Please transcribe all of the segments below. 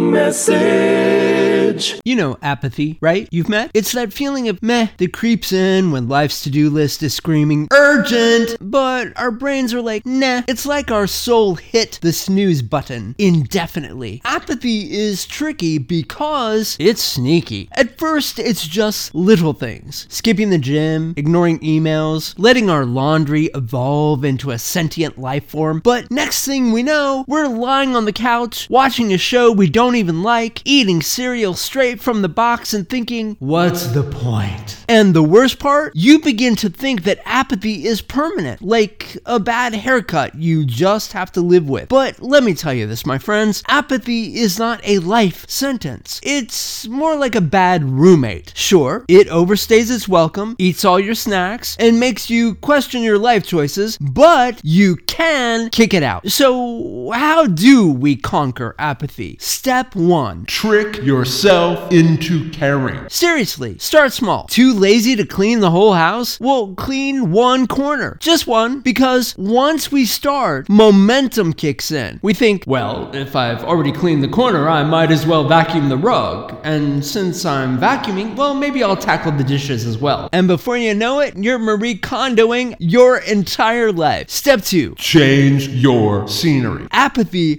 message. You know apathy, right? You've met? It's that feeling of meh that creeps in when life's to-do list is screaming urgent, but our brains are like, nah. It's like our soul hit the snooze button indefinitely. Apathy is tricky because it's sneaky. At first, it's just little things. Skipping the gym, ignoring emails, letting our laundry evolve into a sentient life form. But next thing we know, we're lying on the couch, watching a show we don't even like, eating cereal straight from the box and thinking, what's the point? And the worst part, you begin to think that apathy is permanent, like a bad haircut you just have to live with. But let me tell you this, my friends, apathy is not a life sentence. It's more like a bad roommate. Sure, it overstays its welcome, eats all your snacks, and makes you question your life choices, but you can kick it out. So how do we conquer apathy? Step 1. Trick yourself into caring. Seriously, start small. Too lazy to clean the whole house? Well, clean one corner. Just one, because once we start, momentum kicks in. We think, well, if I've already cleaned the corner, I might as well vacuum the rug. And since I'm vacuuming, well, maybe I'll tackle the dishes as well. And before you know it, you're Marie Kondoing your entire life. Step 2. Change your scenery. Apathy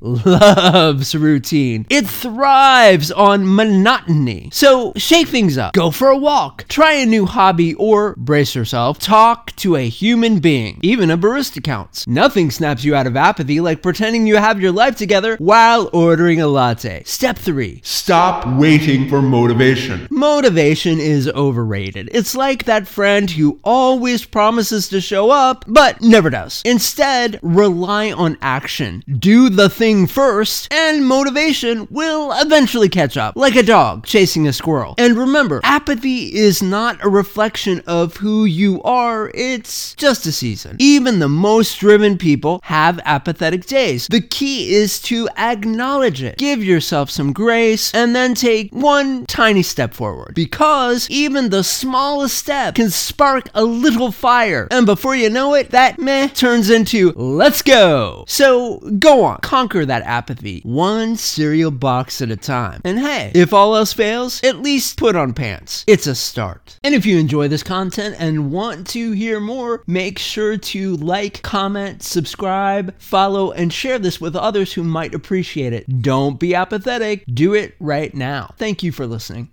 loves routine. It thrives on monotony. So shake things up. Go for a walk. Try a new hobby or, brace yourself, talk to a human being. Even a barista counts. Nothing snaps you out of apathy like pretending you have your life together while ordering a latte. Step 3. Stop waiting for motivation. Motivation is overrated. It's like that friend who always promises to show up, but never does. Instead, rely on action. Do the thing first, and motivation will eventually catch up, like a dog chasing a squirrel. And remember, apathy is not a reflection of who you are, it's just a season. Even the most driven people have apathetic days. The key is to acknowledge it. Give yourself some grace, and then take one tiny step forward. Because even the smallest step can spark a little fire. And before you know it, that meh turns into let's go. So go on, conquer that apathy, one cereal box at a time. And hey, if all else fails, at least put on pants. It's a start. And if you enjoy this content and want to hear more, make sure to like, comment, subscribe, follow, and share this with others who might appreciate it. Don't be apathetic. Do it right now. Thank you for listening.